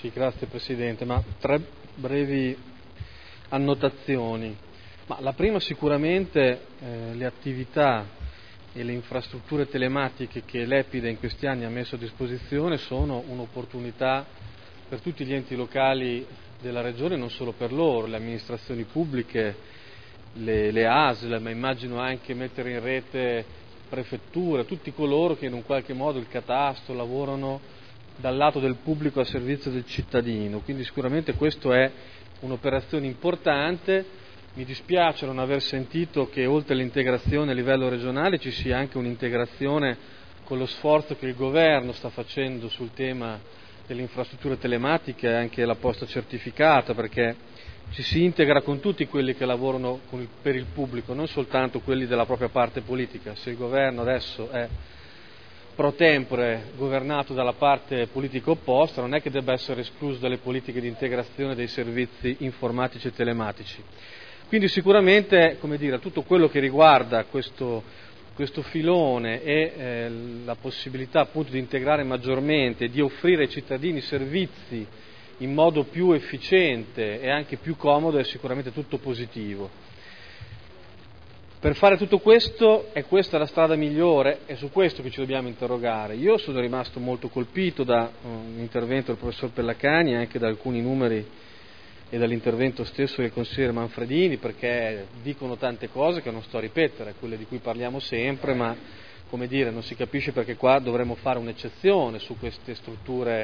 Sì, grazie Presidente, ma tre brevi annotazioni. La prima sicuramente le attività e le infrastrutture telematiche che l'Epide in questi anni ha messo a disposizione sono un'opportunità per tutti gli enti locali della Regione, non solo per loro, le amministrazioni pubbliche, le ASL, ma immagino anche mettere in rete prefetture, tutti coloro che in un qualche modo il catasto lavorano dal lato del pubblico a servizio del cittadino, quindi sicuramente questo è un'operazione importante. Mi dispiace non aver sentito che oltre all'integrazione a livello regionale ci sia anche un'integrazione con lo sforzo che il Governo sta facendo sul tema delle infrastrutture telematiche e anche la posta certificata, perché ci si integra con tutti quelli che lavorano per il pubblico, non soltanto quelli della propria parte politica. Se il Governo adesso è pro tempore governato dalla parte politica opposta, non è che debba essere escluso dalle politiche di integrazione dei servizi informatici e telematici. Quindi sicuramente, tutto quello che riguarda questo filone e la possibilità appunto di integrare maggiormente e di offrire ai cittadini servizi in modo più efficiente e anche più comodo è sicuramente tutto positivo. Per fare tutto questo, è questa la strada migliore? È su questo che ci dobbiamo interrogare. Io sono rimasto molto colpito dall'intervento del professor Pellacani e anche da alcuni numeri e dall'intervento stesso del consigliere Manfredini, perché dicono tante cose che non sto a ripetere, quelle di cui parliamo sempre, ma non si capisce perché qua dovremmo fare un'eccezione su queste strutture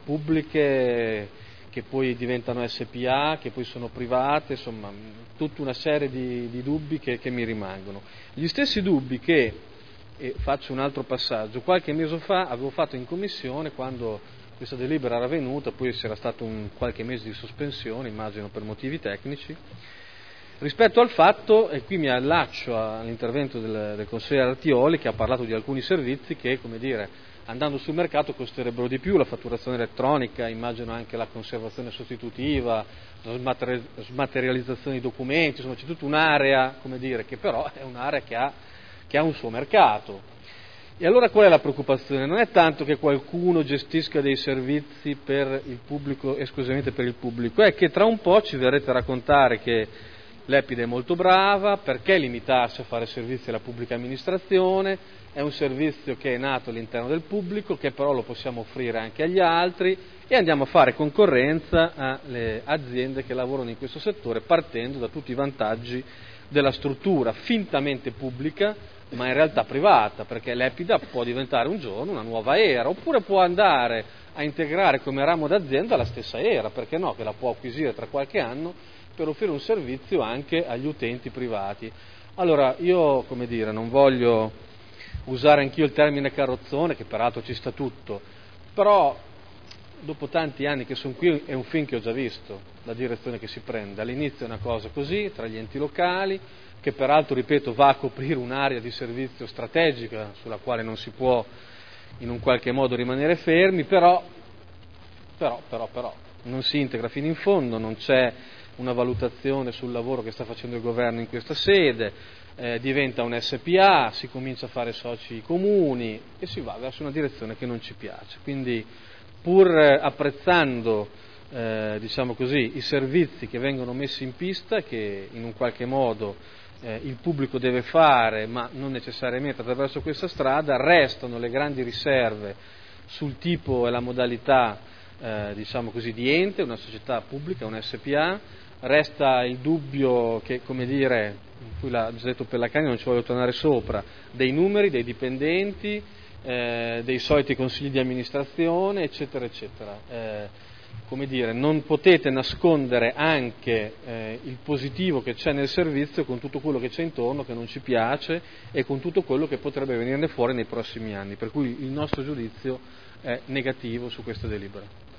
pubbliche che poi diventano SPA, che poi sono private, insomma tutta una serie di dubbi che mi rimangono. Gli stessi dubbi che, e faccio un altro passaggio, qualche mese fa avevo fatto in commissione quando questa delibera era venuta, poi c'era stato qualche mese di sospensione, immagino per motivi tecnici, rispetto al fatto, e qui mi allaccio all'intervento del consigliere Artioli che ha parlato di alcuni servizi che, andando sul mercato costerebbero di più, la fatturazione elettronica, immagino anche la conservazione sostitutiva, la smaterializzazione di documenti, insomma c'è tutta un'area, che però è un'area che ha un suo mercato. E allora qual è la preoccupazione? Non è tanto che qualcuno gestisca dei servizi per il pubblico, esclusivamente per il pubblico, è che tra un po' ci verrete a raccontare che l'Epide è molto brava, perché limitarsi a fare servizi alla pubblica amministrazione, è un servizio che è nato all'interno del pubblico, che però lo possiamo offrire anche agli altri e andiamo a fare concorrenza alle aziende che lavorano in questo settore partendo da tutti i vantaggi della struttura fintamente pubblica ma in realtà privata, perché l'Epida può diventare un giorno una nuova era, oppure può andare a integrare come ramo d'azienda la stessa era, perché no, che la può acquisire tra qualche anno per offrire un servizio anche agli utenti privati. Allora io, non voglio usare anch'io il termine carrozzone, che peraltro ci sta tutto, però dopo tanti anni che sono qui è un film che ho già visto, la direzione che si prende. All'inizio è una cosa così, tra gli enti locali, che peraltro, ripeto, va a coprire un'area di servizio strategica sulla quale non si può in un qualche modo rimanere fermi, però non si integra fino in fondo, non c'è una valutazione sul lavoro che sta facendo il governo in questa sede, diventa un SPA, si comincia a fare soci comuni e si va verso una direzione che non ci piace. Quindi pur apprezzando i servizi che vengono messi in pista, che in un qualche modo il pubblico deve fare, ma non necessariamente attraverso questa strada, restano le grandi riserve sul tipo e la modalità di ente, una società pubblica, un SPA, resta il dubbio che, cui l'ha già detto Pellacani, non ci voglio tornare sopra, dei numeri, dei dipendenti, dei soliti consigli di amministrazione, eccetera, eccetera. Non potete nascondere anche il positivo che c'è nel servizio con tutto quello che c'è intorno che non ci piace e con tutto quello che potrebbe venirne fuori nei prossimi anni, per cui il nostro giudizio è negativo su questa delibera.